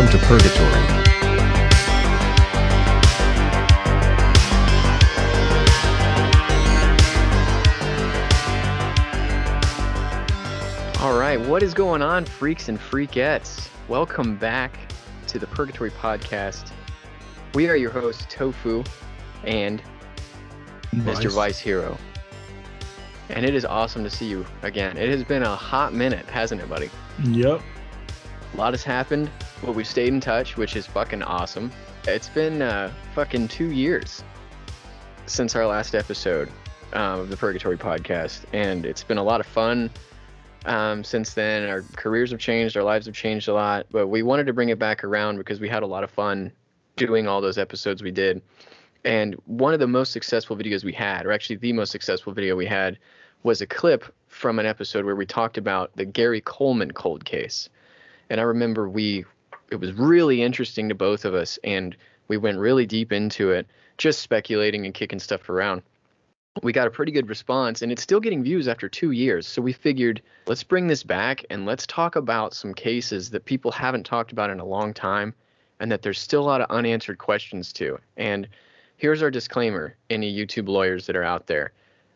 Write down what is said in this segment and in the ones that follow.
Welcome to Purgatory. All right, what is going on, freaks and freakettes? Welcome back to the Purgatory Podcast. We are your hosts, Tofu and Mr. Vice Hero. And it is awesome to see you again. It has been a hot minute, hasn't it, buddy? Yep. A lot has happened, but we've stayed in touch, which is fucking awesome. It's been fucking 2 years since our last episode of the Purgatory Podcast, and it's been a lot of fun. Since then, our careers have changed, our lives have changed a lot, but we wanted to bring it back around because we had a lot of fun doing all those episodes we did. And one of the most successful videos we had, or actually the most successful video we had, was a clip from an episode where we talked about the Gary Coleman cold case. And I remember it was really interesting to both of us, and we went really deep into it, just speculating and kicking stuff around. We got a pretty good response, and it's still getting views after 2 years. So we figured, let's bring this back and let's talk about some cases that people haven't talked about in a long time and that there's still a lot of unanswered questions to. And here's our disclaimer, any YouTube lawyers that are out there.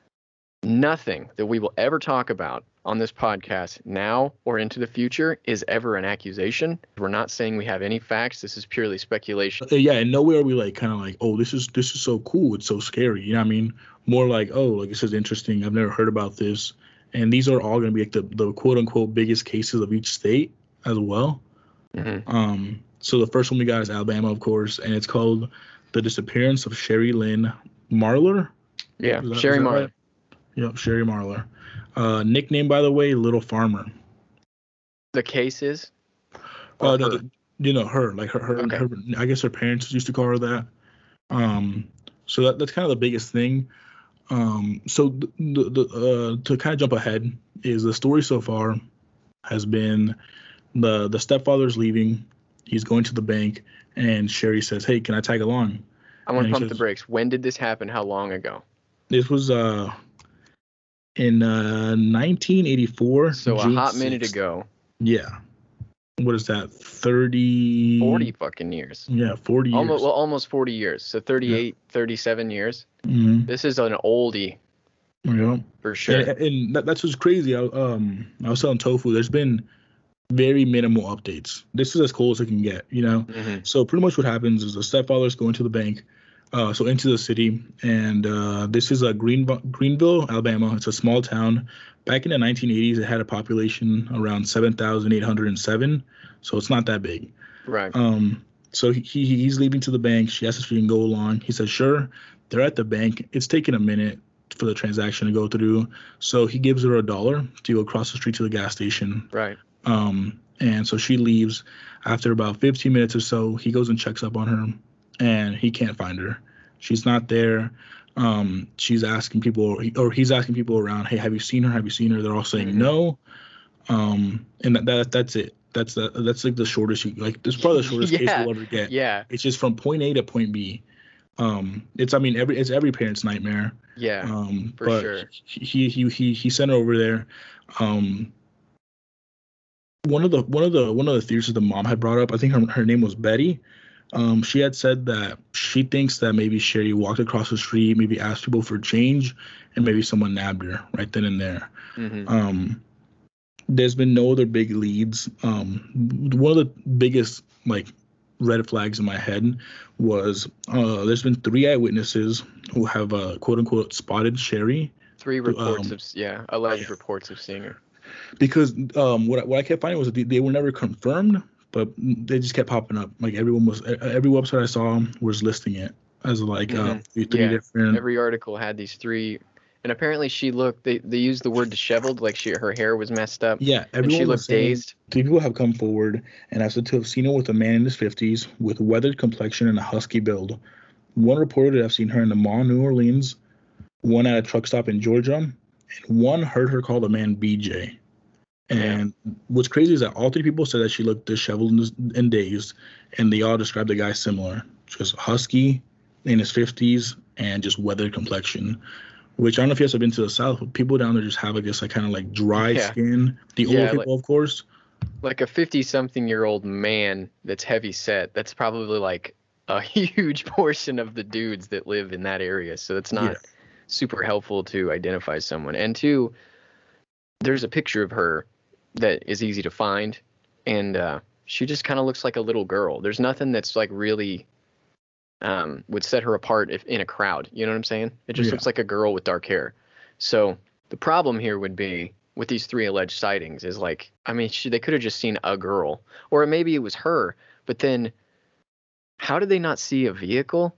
Nothing that we will ever talk about on this podcast now or into the future is ever an accusation. We're not saying we have any facts. This is purely speculation. Yeah, and nowhere are we like kind of like, oh, this is so cool. It's so scary. You know what I mean? More like, oh, like this is interesting. I've never heard about this. And these are all going to be like the quote unquote biggest cases of each state as well. Mm-hmm. So the first one we got is Alabama, of course, and it's called The Disappearance of Sherry Lynn Marlar. Yeah, Sherry Marlar. Right? Yep, Sherry Marlar. Nickname, by the way, Little Farmer. The case is? Her? Her. Like her, okay. Her. I guess her parents used to call her that. So that's kind of the biggest thing. So to kind of jump ahead is the story so far has been the stepfather's leaving. He's going to the bank, and Sherry says, "Hey, can I tag along?" I want to pump the brakes. When did this happen? How long ago? This was in 1984. So June a hot 6th. Minute ago. Yeah. What is that? 40 fucking years. Yeah, 40 years. Almost 40 years. So 38, 37 years. Mm-hmm. This is an oldie. Yeah. For sure. And that's what's crazy. I was telling Tofu, there's been very minimal updates. This is as cool as it can get, you know? Mm-hmm. So pretty much what happens is the stepfather's going to the bank, so into the city, and this is Greenville, Alabama. It's a small town. Back in the 1980s, it had a population around 7,807, so it's not that big. Right. So he's leaving to the bank. She asks if she can go along. He says, sure. They're at the bank. It's taking a minute for the transaction to go through, so he gives her $1 to go across the street to the gas station. Right. And so she leaves. After about 15 minutes or so, he goes and checks up on her, and he can't find her. She's not there. She's asking people, or he's asking people around, hey, have you seen her? Have you seen her? They're all saying no. And that's it. That's like the shortest this is probably the shortest case we'll ever get. Yeah. It's just from point A to point B. It's every parent's nightmare. Yeah. For but sure. He sent her over there. One of the theories that the mom had brought up, I think her name was Betty. She had said that she thinks that maybe Sherry walked across the street, maybe asked people for change, and maybe someone nabbed her right then and there. Mm-hmm. There's been no other big leads. One of the biggest red flags in my head was there's been 3 eyewitnesses who have quote unquote spotted Sherry. 3 reports alleged reports of seeing her. Because what I kept finding was that they were never confirmed, but they just kept popping up. Like every website I saw was listing it as three different. Every article had these 3, and apparently she looked. They used the word disheveled, like her hair was messed up. Yeah, and she looked dazed. 3 people have come forward and have said to have seen her with a man in his 50s with weathered complexion and a husky build. One reported to have seen her in the mall in New Orleans, one at a truck stop in Georgia, and one heard her call the man BJ. And what's crazy is that all 3 people said that she looked disheveled and dazed, and they all described the guy similar. Just husky, in his 50s, and just weathered complexion. Which I don't know if you guys have been to the South, but people down there just have this kind of dry skin. The older people, of course. Like a 50-something-year-old man that's heavy set, that's probably like a huge portion of the dudes that live in that area. So it's Yeah. not super helpful to identify someone. And two, there's a picture of her that is easy to find, and she just kind of looks like a little girl. There's nothing that's like really would set her apart if in a crowd. You know what I'm saying? It just Yeah. looks like a girl with dark hair. So the problem here would be with these three alleged sightings is like, I mean, they could have just seen a girl, or maybe it was her. But then, how did they not see a vehicle?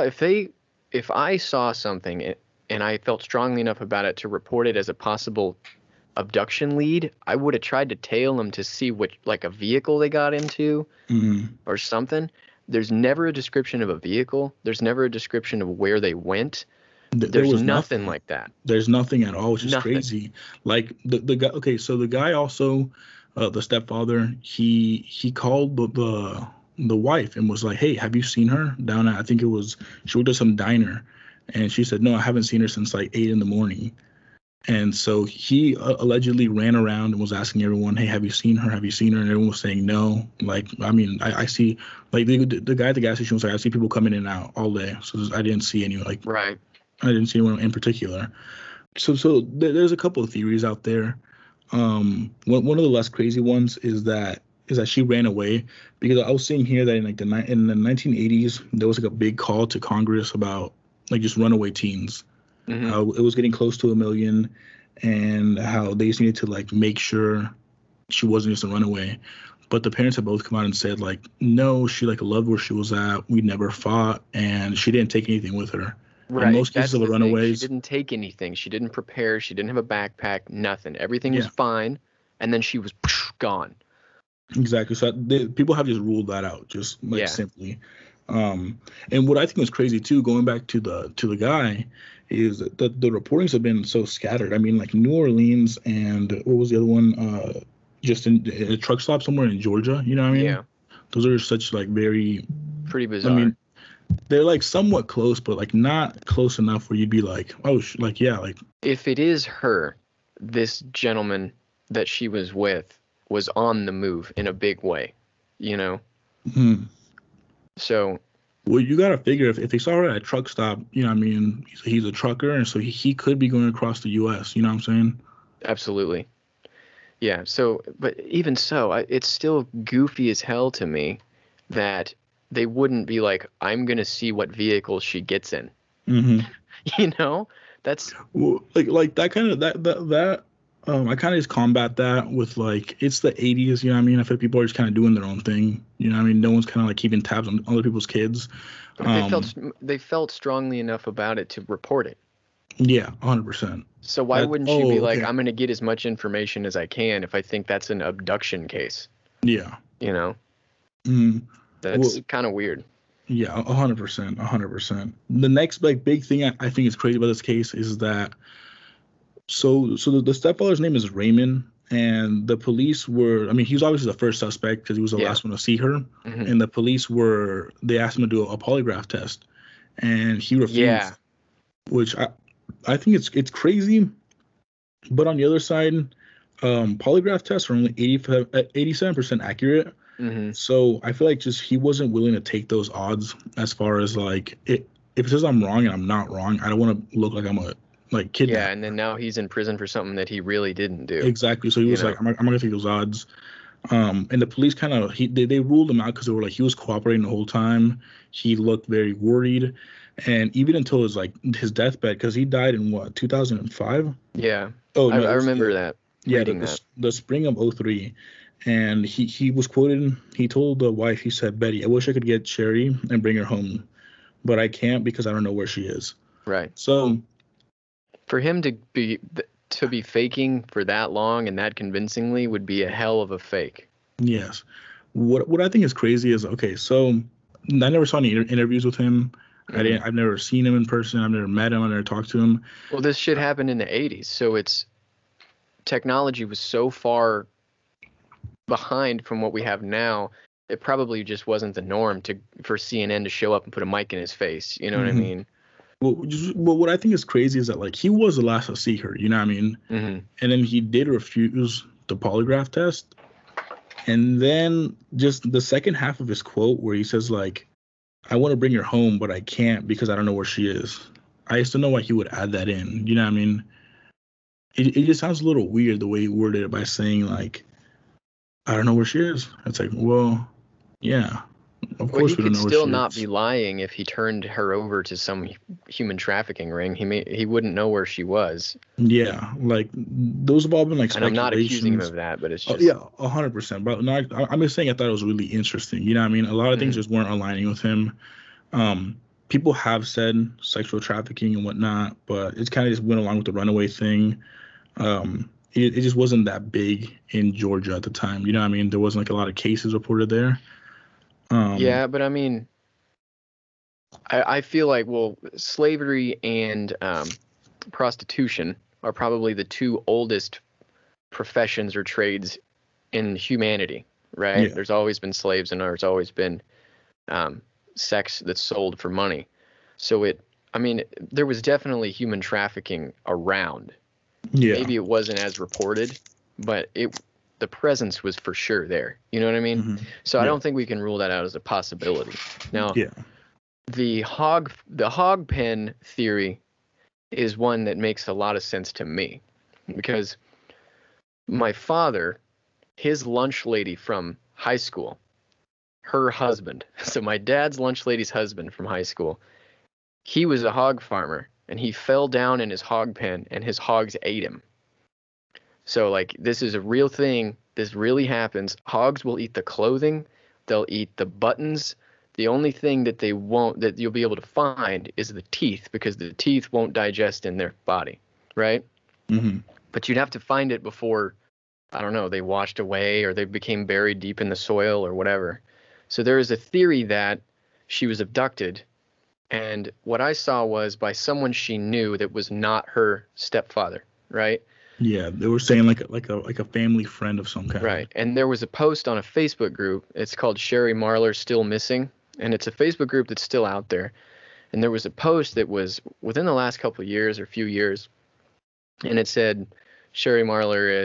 If I saw something and I felt strongly enough about it to report it as a possible abduction lead, I would have tried to tail them to see what, like, a vehicle they got into Mm-hmm. or something. There's never a description of a vehicle. There's never a description of where they went. There There's was nothing nothing. like that. There's nothing at all, which is Nothing. crazy. Like the guy. Okay, so the guy also, the stepfather, he called the wife and was like, "Hey, have you seen her down at? I think it was she worked at some diner," and she said, "No, I haven't seen her since like 8 in the morning." And so he allegedly ran around and was asking everyone, "Hey, have you seen her? Have you seen her?" And everyone was saying no. Like, I mean, I see, like the guy at the gas station was like, "I see people coming in and out all day." So I didn't see any, like, Right. I didn't see anyone in particular. So there's a couple of theories out there. One of the less crazy ones is that she ran away, because I was seeing here that in like in the 1980s there was like a big call to Congress about like just runaway teens. Hmm. How it was getting close to 1 million, and how they just needed to like make sure she wasn't just a runaway. But the parents have both come out and said like, no, she like loved where she was at. We never fought, and she didn't take anything with her. In Right. most cases That's of the the thing. She runaways, didn't take anything. She didn't prepare. She didn't have a backpack. Nothing. Everything was yeah, fine. And then she was gone. exactly. So people have just ruled that out, just like Yeah. simply. And what I think was crazy too, going back to the guy, is that the reportings have been so scattered. I mean, like New Orleans and what was the other one? Just in a truck stop somewhere in Georgia. You know what I mean? Yeah. Those are such like very. Pretty I bizarre. mean, they're like somewhat close, but like not close enough where you'd be like, oh, like yeah, like. If it is her, this gentleman that she was with was on the move in a big way, you know? Hmm. So, Well, you gotta figure if they saw her at a truck stop, you know what I mean, he's a trucker, and so he could be going across the U.S. You know what I'm saying? absolutely. Yeah. So, but even so, it's still goofy as hell to me that they wouldn't be like, I'm going to see what vehicle she gets in. Mm-hmm. You know? That's Well, like that kind of that I kind of just combat that with like it's the 80s, you know what I mean? I feel people are just kind of doing their own thing, you know what I mean? No one's kind of like keeping tabs on other people's kids. But they felt strongly enough about it to report it. Yeah, 100%. So why That wouldn't you be oh, like, okay. I'm going to get as much information as I can if I think that's an abduction case? Yeah. You know? Mm. That's Well, kind of weird. yeah, 100%, 100%. The next like big thing I think is crazy about this case is that so the stepfather's name is Raymond, and the police were, I mean, he was obviously the first suspect because he was the Yeah. last one to see her, Hmm. and the police they asked him to do a polygraph test, and he refused, Yeah. which I think it's crazy, but on the other side, polygraph tests are only 87% accurate, Hmm. so I feel like just he wasn't willing to take those odds as far as like if it says I'm wrong and I'm not wrong, I don't want to look like I'm a like Yeah. kidnap. And then now he's in prison for something that he really didn't do, Exactly. So he you was know? like, I'm not gonna take those odds. And the police kind of they ruled him out because they were like he was cooperating the whole time. He looked very worried, and even until his deathbed, because he died in what 2005. Yeah. Oh no, I it was remember that, yeah reading that. the spring of '03, and he was quoted. He told the wife, he said, "Betty, I wish I could get Sherry and bring her home, but I can't because I don't know where she is." Right. So For him to be faking for that long and that convincingly would be a hell of a fake. yes, what I think is crazy is okay. So I never saw any interviews with him. Hmm. I've never seen him in person. I've never met him. I've never talked to him. Well, this shit happened in the 80s, so technology was so far behind from what we have now. It probably just wasn't the norm for CNN to show up and put a mic in his face. You know what I Hmm. mean? Well, what I think is crazy is that like he was the last to see her. You know what I mean? Hmm. And then he did refuse the polygraph test. And then just the second half of his quote where he says like, I want to bring her home, but I can't because I don't know where she is. I used to know why he would add that in. You know what I mean? It just sounds a little weird the way he worded it by saying like, I don't know where she is. It's like, well, yeah, of Well, course he we don't could know where still she not is. be lying if he turned her over to some human trafficking ring. He wouldn't know where she was. Yeah, like those have all been like And I'm not accusing him speculations. of that, but it's Oh, just yeah, 100%. But no, I'm just saying I thought it was really interesting. You know what I mean? A lot of things mm, just weren't aligning with him. People have said sexual trafficking and whatnot, but it's kind of just went along with the runaway thing. It just wasn't that big in Georgia at the time. You know what I mean? There wasn't like a lot of cases reported there. Um, yeah, but I mean, I feel like, well, slavery and prostitution are probably the two oldest professions or trades in humanity, right? yeah, There's always been slaves and there's always been um, sex that's sold for money. So I mean, there was definitely human trafficking around. yeah, Maybe it wasn't as reported, but the presence was for sure there. You know what I mean? hmm So I yeah, don't think we can rule that out as a possibility. Now, yeah, the hog pen theory is one that makes a lot of sense to me because my father, his lunch lady from high school, her husband, so my dad's lunch lady's husband from high school, he was a hog farmer and he fell down in his hog pen and his hogs ate him. So like this is a real thing. This really happens. Hogs will eat the clothing, they'll eat the buttons. The only thing that they won't that you'll be able to find is the teeth because the teeth won't digest in their body, right? hmm But you'd have to find it before, I don't know, they washed away or they became buried deep in the soil or whatever. So there is a theory that she was abducted, and what I saw was by someone she knew that was not her stepfather, right? yeah. They were saying like a family friend of some kind. Right. And there was a post on a Facebook group. It's called Sherry Marlar Still Missing, and it's a Facebook group that's still out there. And there was a post that was within the last couple of years or few years, and it said Sherry Marlar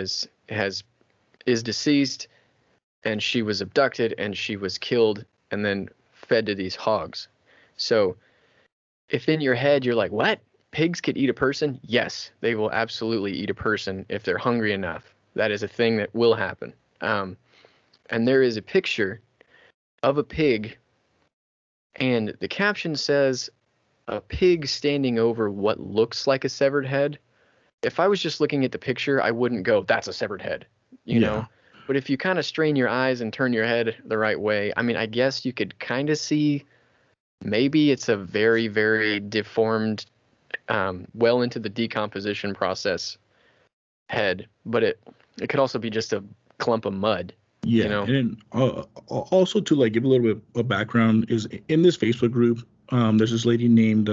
is deceased and she was abducted and she was killed and then fed to these hogs. So if in your head you're like, what? Pigs could eat a person? Yes, they will absolutely eat a person if they're hungry enough. That is a thing that will happen. And there is a picture of a pig, and the caption says, a pig standing over what looks like a severed head. If I was just looking at the picture, I wouldn't go, that's a severed head, you Yeah, know? But if you kind of strain your eyes and turn your head the right way, I mean, I guess you could kind of see maybe it's a very, very deformed, well into the decomposition process head, but it could also be just a clump of mud, you yeah. know? And then, also to like give a little bit of background is in this Facebook group. There's this lady named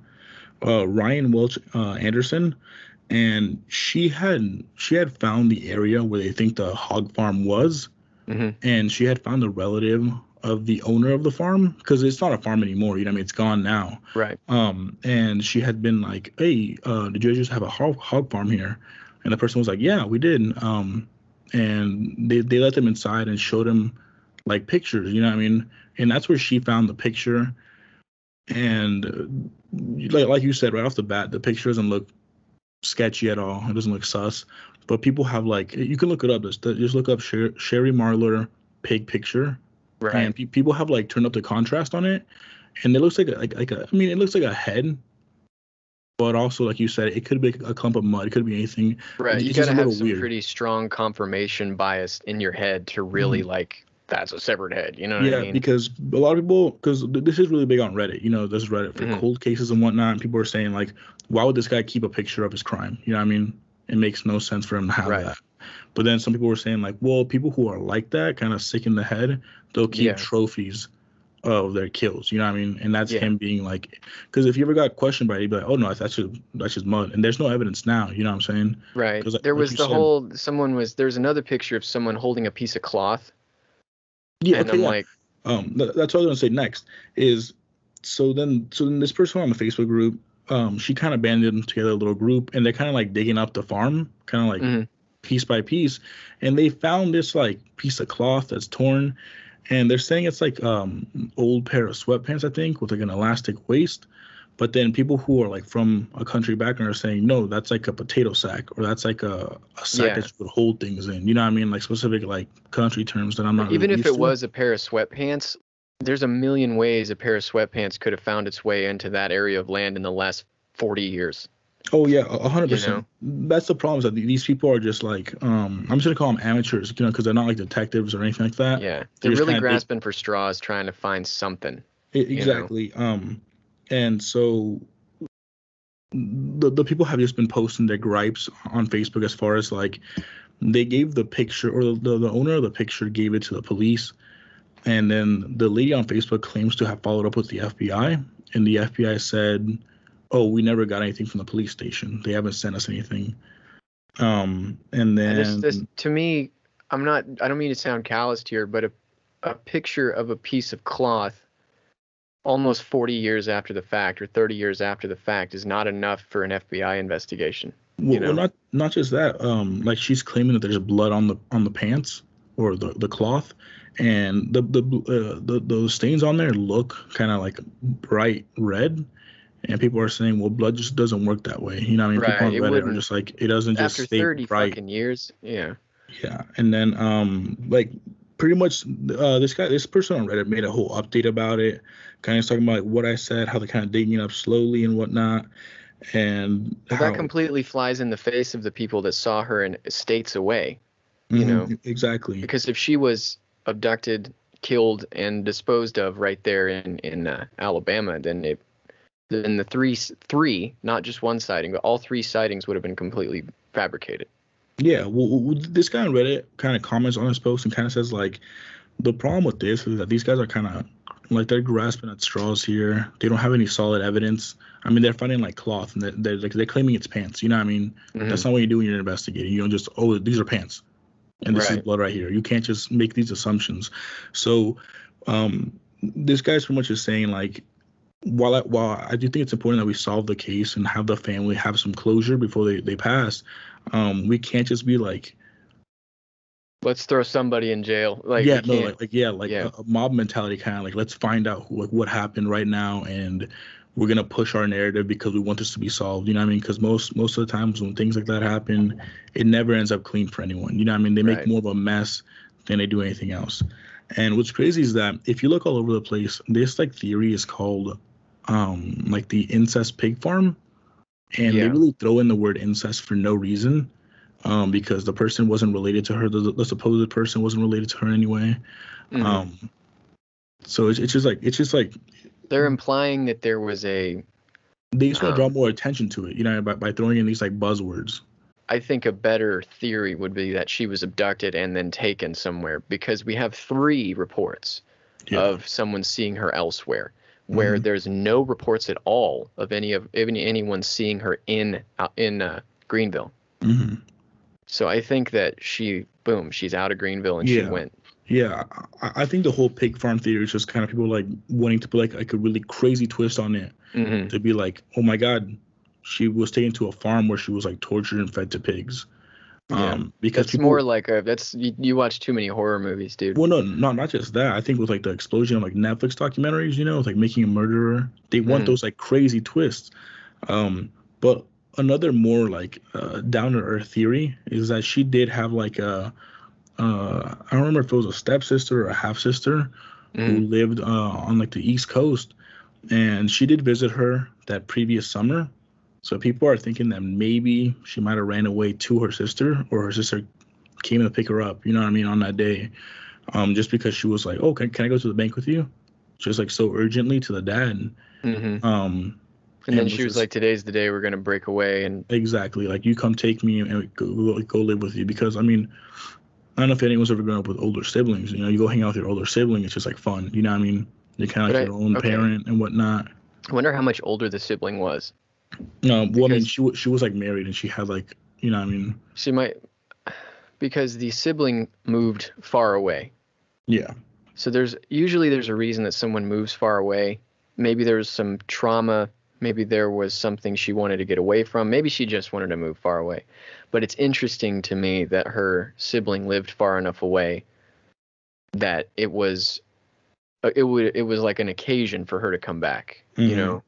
Ryan Welch Anderson, and she had found the area where they think the hog farm was, Hmm. and she had found a relative of the owner of the farm because it's not a farm anymore. You know, what I mean, it's gone now. Right. And she had been like, "Hey, did you just have a hog farm here?" And the person was like, "Yeah, we did." And they let them inside and showed them like pictures. You know what I mean? And that's where she found the picture. And like you said right off the bat, the picture doesn't look sketchy at all. It doesn't look sus. But people have like you can look it up. Just look up Sherry Marlar pig picture, Right. and people have like turned up the contrast on it, and it looks like a. I mean, it looks like a head, but also like you said, it could be a clump of mud. It could be anything. Right. You It's got just to a have little some weird. pretty strong confirmation bias in your head to really Mhm. like, that's a severed head. You know what I Yeah, mean? because a lot of people, because this is really big on Reddit. You know, this is Reddit for Hmm. cold cases and whatnot. And people are saying like, why would this guy keep a picture of his crime? You know what I mean? It makes no sense for him to have Right. that. But then some people were saying like, well, people who are like that, kind of sick in the head, they'll keep Yeah. trophies of their kills. You know what I mean? And that's Yeah. him being like, because if you ever got questioned by it, he'd be like, oh no, that's just mud, and there's no evidence now. You know what I'm saying? Right. Because There like was you the said, whole, there's another picture of someone holding a piece of cloth. yeah, And okay, I'm yeah. like, That's what I was gonna say next is so then this person on the Facebook group, she kind of banded them together a little group, and they're kind of like digging up the farm, kind of like mhm, piece by piece, and they found this like piece of cloth that's torn, and they're saying it's like old pair of sweatpants, I think, with like an elastic waist. But then people who are like from a country background are saying, no, that's like a potato sack, or that's like a sack Yeah. that you would hold things in. You know what I mean? Like specific like country terms that I'm not Even really if used it to. was a pair of sweatpants, there's a million ways a pair of sweatpants could have found its way into that area of land in the last 40 years. Oh yeah, You know? 100%. That's the problem is that these people are just like I'm just gonna call them amateurs, because they're not like detectives or anything like that. Yeah. They're They're just really kind of grasping for straws, trying to find something. You know? exactly. And so the people have just been posting their gripes on Facebook as far as like they gave the picture, or the owner of the picture gave it to the police, and then the lady on Facebook claims to have followed up with the FBI, and the FBI said, "Oh, we never got anything from the police station. They haven't sent us anything." And then This to me, I don't mean to sound calloused here, but a picture of a piece of cloth almost 40 years after the fact or 30 years after the fact is not enough for an FBI investigation. well, not just that. Like she's claiming that there's blood on the pants or the cloth, and the stains on there look kind of like bright red. And people are saying, well, blood just doesn't work that way. You know what I mean? People Right. on It Reddit are wouldn't just like, it doesn't just after stay 30 bright. fucking years. Yeah. Yeah. And then like pretty much this person on Reddit made a whole update about it, kind of talking about like what I said, how they're kind of digging it up slowly and whatnot. And Well, how that completely flies in the face of the people that saw her in states away, you know, exactly. because if she was abducted, killed, and disposed of right there in Alabama, then the three, not just one sighting, but all three sightings would have been completely fabricated. Yeah, well, this guy on Reddit kind of comments on his post and kind of says like the problem with this is that these guys are kind of like they're grasping at straws here. They don't have any solid evidence. I mean, they're finding like cloth and they're claiming it's pants. You know what I mean? That's not what you do when you're investigating. You don't just, oh, these are pants and this is Right. blood right here. You can't just make these assumptions. So this guy's pretty much just saying like, while I do think it's important that we solve the case and have the family have some closure before they pass, we can't just be like, Let's throw somebody in jail. Like yeah, we no, can't. like a mob mentality, kind of like, let's find out like what happened right now, and we're gonna push our narrative because we want this to be solved. You know what I mean? Because most of the times when things like that happen, it never ends up clean for anyone. You know what I mean? They make Right. more of a mess than they do anything else. And what's crazy is that if you look all over the place, this like theory is called like the incest pig farm, and they Yeah. really throw in the word incest for no reason, because the person wasn't related to her. The supposed person wasn't related to her anyway. So it's just like They're implying that there was a. they just want to draw more attention to it, by throwing in these like buzzwords. I think a better theory would be that she was abducted and then taken somewhere, because we have 3 reports of someone seeing her elsewhere, where there's no reports at all of anyone seeing her in Greenville. So I think that she's out of Greenville and she went. Yeah, I think the whole pig farm theory is just kind of people like wanting to put like a really crazy twist on it, to be like, oh my God, she was taken to a farm where she was like tortured and fed to pigs. Yeah, because that's people, more like you watch too many horror movies, dude. well, no, not just that. I think with like the explosion of like Netflix documentaries, with like Making a Murderer, they want those like crazy twists. But another more like down to earth theory is that she did have like I don't remember if it was a stepsister or a half sister who lived on like the East Coast, and she did visit her that previous summer. So people are thinking that maybe she might have ran away to her sister, or her sister came to pick her up, you know what I mean, on that day. Just because she was like, oh, can I go to the bank with you? Just like so urgently to the dad. And then she was like, today's the day we're going to break away. And exactly, like, you come take me and go live with you. Because, I mean, I don't know if anyone's ever grown up with older siblings. You go hang out with your older sibling. It's just like fun. You know what I mean? You're kind of like your own parent and whatnot. I wonder how much older the sibling was. No, well, I mean, she was like married and she had like, you know what I mean? She might, because the sibling moved far away. Yeah. So there's usually a reason that someone moves far away. Maybe there's some trauma Maybe there was something she wanted to get away from. Maybe she just wanted to move far away. But it's interesting to me that her sibling lived far enough away that it was like an occasion for her to come back, you know.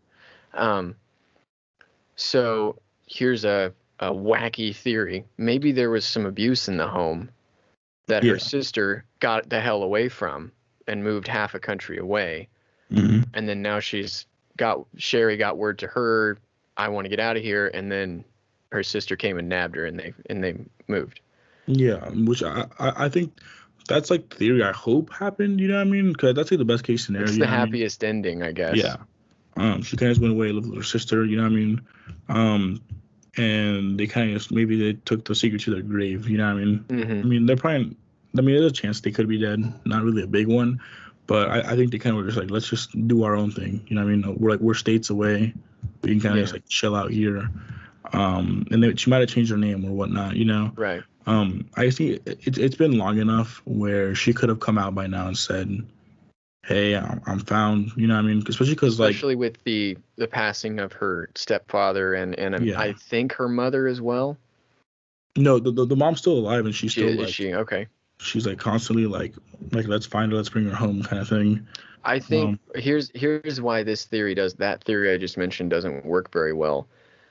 So here's a wacky theory. Maybe there was some abuse in the home that her sister got the hell away from and moved half a country away. And then now Sherry got word to her, I want to get out of here, and then her sister came and nabbed her, and they moved. Yeah, which I think that's like the theory I hope happened, you know what I mean? Because that's like the best case scenario. It's the happiest ending, I guess. Yeah. She kind of just went away, lived with her sister, you know what I mean? And they kind of maybe they took the secret to their grave, you know what I mean? I mean, there's a chance they could be dead, not really a big one, but I think they kind of were just like, let's just do our own thing, you know what I mean? We're states away, we can kind of just like chill out here. And then she might have changed her name or whatnot, you know? Right. I think it's been long enough where she could have come out by now and said, hey, I'm found, you know what I mean? Especially with the passing of her stepfather and I think her mother as well. No, the mom's still alive and she's still is like, she okay? She's like constantly like let's find her, let's bring her home kind of thing. I think here's why that theory I just mentioned doesn't work very well.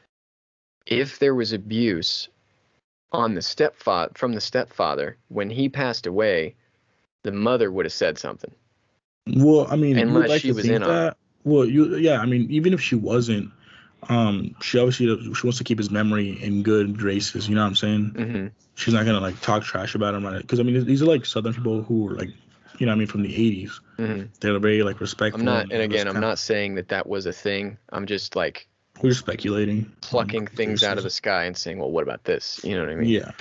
If there was abuse on from the stepfather when he passed away, the mother would have said something. Well, I mean, unless she was in on it. Well, I mean, even if she wasn't, she obviously she wants to keep his memory in good graces. You know what I'm saying? She's not gonna like talk trash about him, right? Because I mean, these are like Southern people who were like, you know what I mean, from the 80s. They're very like respectful. I'm not saying that was a thing. I'm just like, we're speculating, plucking things out of the sky and saying, well, what about this? You know what I mean? Yeah.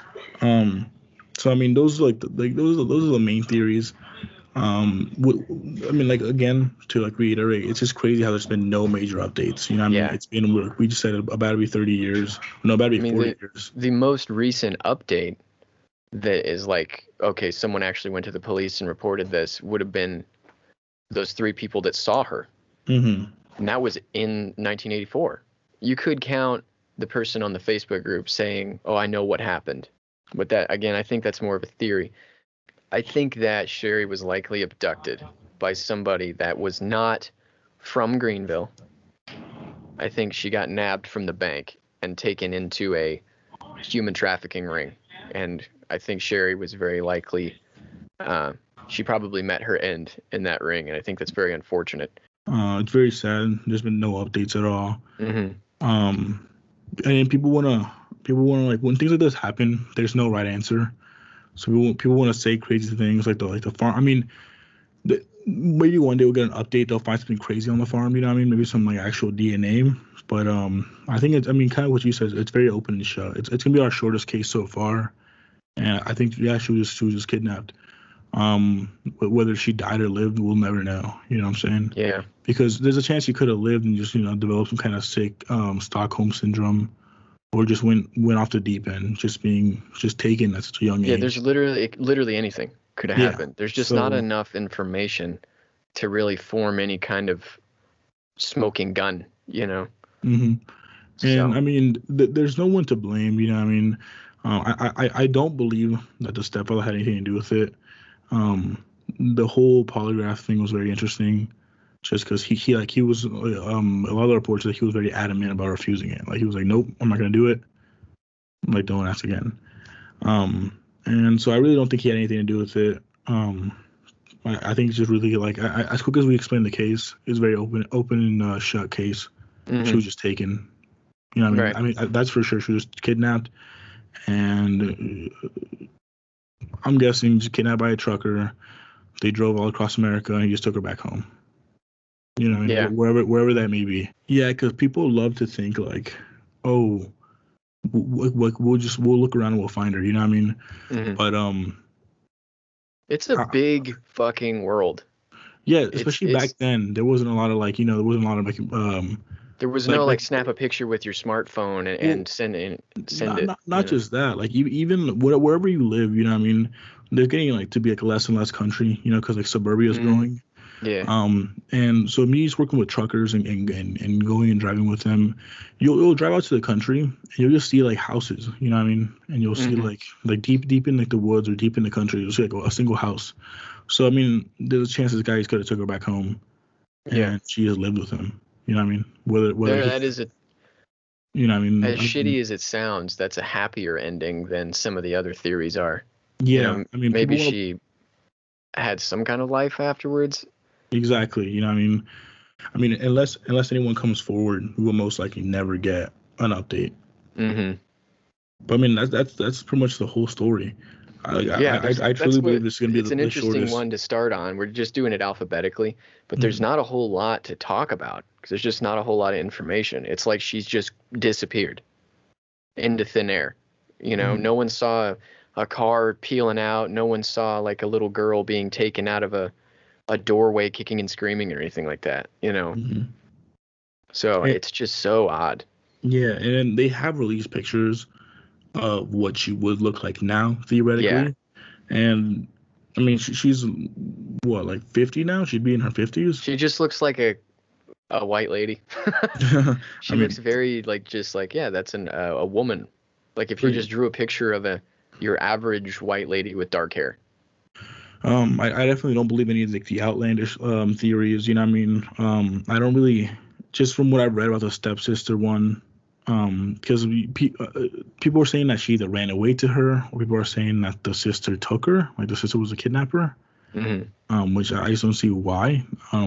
So I mean, those are those are the main theories. I mean, like, again, to like reiterate, it's just crazy how there's been no major updates. You know what I mean? It's been, we just said about to be 30 years. No, about to be 40 years. The most recent update that is like, okay, someone actually went to the police and reported this would have been those 3 people that saw her. And that was in 1984. You could count the person on the Facebook group saying, oh, I know what happened. But that, again, I think that's more of a theory. I think that Sherry was likely abducted by somebody that was not from Greenville. I think she got nabbed from the bank and taken into a human trafficking ring. And I think Sherry was very likely, she probably met her end in that ring. And I think that's very unfortunate. It's very sad. There's been no updates at all. And people want to like, when things like this happen, there's no right answer. So people want to say crazy things like the farm. I mean, maybe one day we'll get an update. They'll find something crazy on the farm. You know what I mean? Maybe some like actual DNA. But I think it's. I mean, kind of what you said. It's very open and shut. It's gonna be our shortest case so far. And I think she was just kidnapped. Whether she died or lived, we'll never know. You know what I'm saying? Yeah. Because there's a chance she could have lived and just developed some kind of sick Stockholm syndrome. Or just went off the deep end, just taken at such a young age. Yeah, there's literally anything could have happened. There's just not enough information to really form any kind of smoking gun, you know. And I mean, there's no one to blame, you know what I mean. I don't believe that the stepfather had anything to do with it. The whole polygraph thing was very interesting. Just because he was a lot of reports that he was very adamant about refusing it. Like he was like, nope, I'm not gonna do it. I'm like, don't ask again. And so I really don't think he had anything to do with it. I think it's just really like as quick as we explained the case, it's very open and shut case. She was just taken. You know what I mean? Right. I mean that's for sure. She was kidnapped, and I'm guessing just kidnapped by a trucker. They drove all across America and he just took her back home. You know, yeah. wherever that may be. Yeah, because people love to think like, oh, we'll look around and we'll find her. You know what I mean? But it's a big fucking world. Yeah, especially back then, there wasn't a lot of like, there wasn't a lot of like there was no like snap a picture with your smartphone and send it. Not just that, like even wherever you live, you know what I mean? They're getting like to be like less and less country, because like suburbia is growing. Yeah. And so me just working with truckers and going and driving with them, you'll drive out to the country and you'll just see like houses, you know what I mean? And you'll see Hmm. like deep in like the woods or deep in the country, you'll see like a single house. So I mean, there's a chance this guy could have took her back home Yeah. and she just lived with him. You know what I mean? Whether There, he, that is a you know what as I mean, shitty as it sounds, that's a happier ending than some of the other theories are. You know, yeah, I mean, maybe people want she had some kind of life afterwards. to exactly, you know what I mean, unless anyone comes forward, we will most likely never get an update. Hmm. But I mean, that's pretty much the whole story. Yeah, I that's truly believe what this is gonna be it's an the interesting shortest. one to start on. We're just doing it alphabetically, but there's Mhm. not a whole lot to talk about because there's just not a whole lot of information. It's like she's just disappeared into thin air. You know, Mhm. no one saw a car peeling out. No one saw like a little girl being taken out of a doorway kicking and screaming or anything like that, you know. Mhm. So And, it's just so odd. yeah, and they have released pictures of what she would look like now, Yeah. theoretically. And I mean, she's what, like 50 now? She'd be in her 50s. She just looks like a white lady. I She looks mean, very like just like yeah, that's a woman. Like if you pretty. just drew a picture of a your average white lady with dark hair. I definitely don't believe any of the outlandish theories. You know what I mean? I don't really, just from what I've read about the stepsister one, because people are saying that she either ran away to her, or people are saying that the sister took her, like the sister was a kidnapper. Hmm. Which I just don't see why.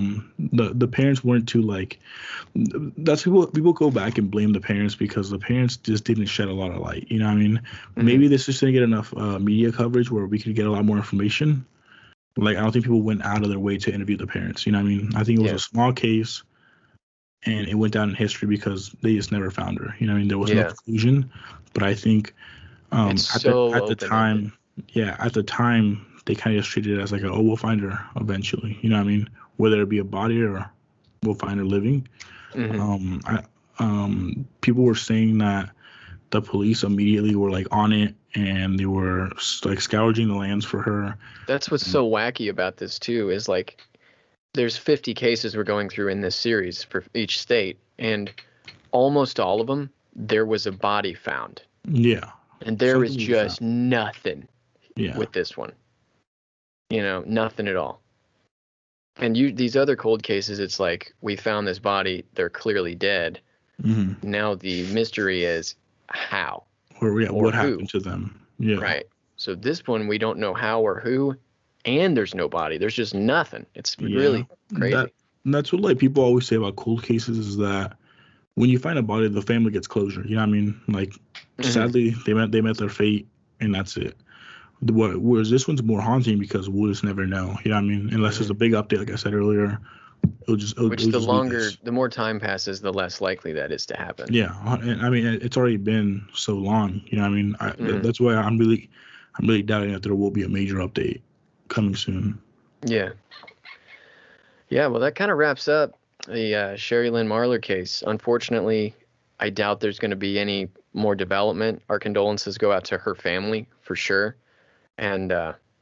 The parents weren't too like. That's people go back and blame the parents because the parents just didn't shed a lot of light. You know what I mean? Hmm. Maybe this just didn't get enough media coverage where we could get a lot more information. Like, I don't think people went out of their way to interview the parents. You know what I mean? I think it was Yeah. a small case and it went down in history because they just never found her. You know what I mean? There was no Yeah. conclusion. But I think It's at the so open ended. time, yeah, at the time they kind of just treated it as like, oh, we'll find her eventually. You know what I mean? Whether it be a body or we'll find her living. Hmm. I, people were saying that the police immediately were like on it and they were like scourging the lands for her. That's what's so wacky about this too is like there's 50 cases we're going through in this series for each state, and almost all of them there was a body found, Yeah, and there is something was found. just nothing Yeah. with this one. You know, nothing at all. And you these other cold cases, it's like we found this body, they're clearly dead. Hmm. Now the mystery is how Or yeah, or what who, happened to them? Yeah. right? So this one we don't know how or who, and there's no body. There's just nothing. It's Yeah. really That crazy. that's what like people always say about cold cases is that when you find a body, the family gets closure. You know what I mean? Like, Hmm. sadly, they met their fate, and that's it. Whereas this one's more haunting because we'll just never know. You know what I mean? Unless there's Hmm. a big update, like I said earlier, Which it'll the just be longer, this. the more time passes, the less likely that is to happen. Yeah, and I mean it's already been so long. You know what I mean? Hmm. That's why I'm really doubting that there will be a major update coming soon. Yeah. Yeah. Well, that kind of wraps up the Sherry Lynn Marlar case. Unfortunately, I doubt there's going to be any more development. Our condolences go out to her family for sure. And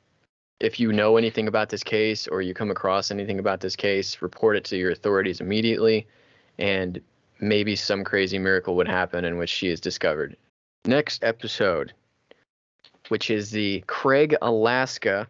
if you know anything about this case or you come across anything about this case, report it to your authorities immediately, and maybe some crazy miracle would happen in which she is discovered. Next episode, which is the Craig, Alaska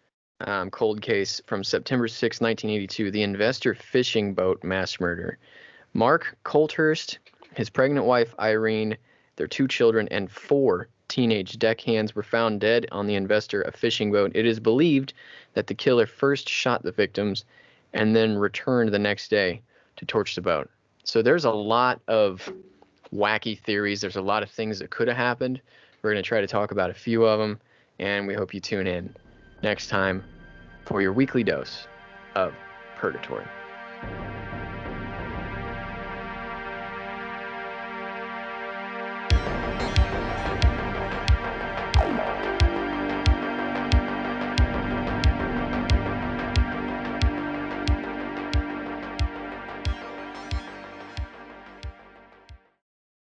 cold case from September 6, 1982, the investor fishing boat mass murder. Mark Colthurst, his pregnant wife Irene, their two children, and four teenage deckhands were found dead on the investor, a fishing boat. It is believed that the killer first shot the victims and then returned the next day to torch the boat. So there's a lot of wacky theories. There's a lot of things that could have happened. We're going to try to talk about a few of them, and we hope you tune in next time for your weekly dose of Purgatory.